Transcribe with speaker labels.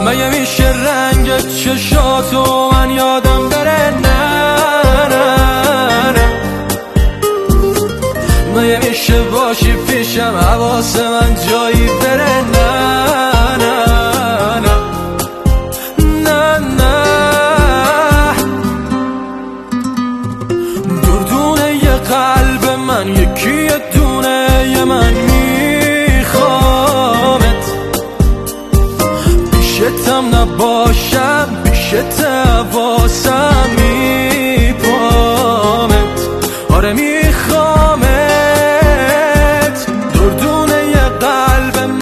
Speaker 1: مگه میشه رنگ چشاتو من یادم بره؟ نه نه نه. مگه میشه باشی پیشم حواس من جایی بره؟ نه نه نه نه نه. دردونه یه قلب من یکی دونه یه من میخوامت، پیشتم نباشم پیشت حواسم